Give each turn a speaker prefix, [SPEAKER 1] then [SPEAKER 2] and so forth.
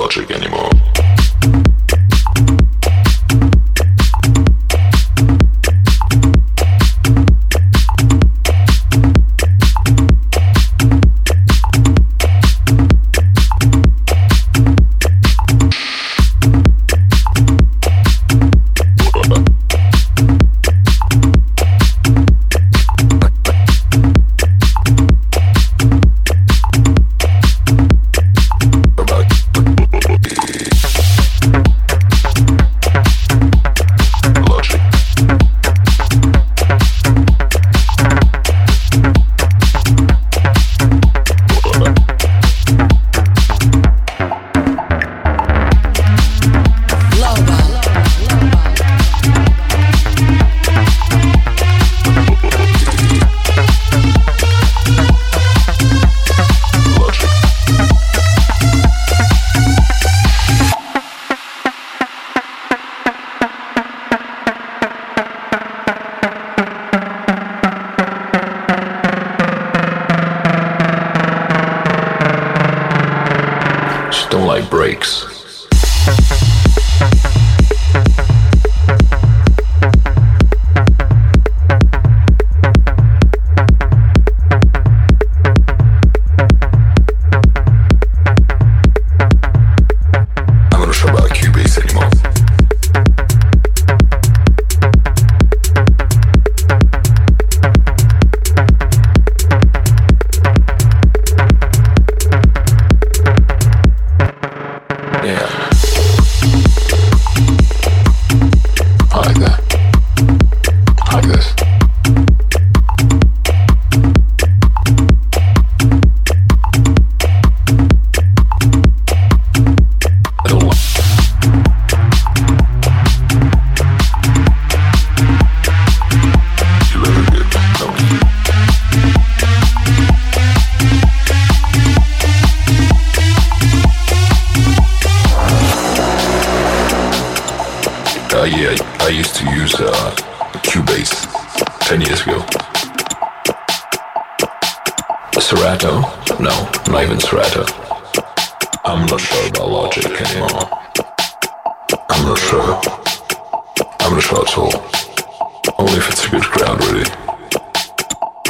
[SPEAKER 1] Logic anymore. Don't like breaks. I'm not sure about Cubase anymore. Yeah, I used to use Cubase 10 years ago. Serato? No, not even Serato. I'm not sure about Logic anymore. I'm not sure. I'm not sure at all. Only if it's a good crowd, really.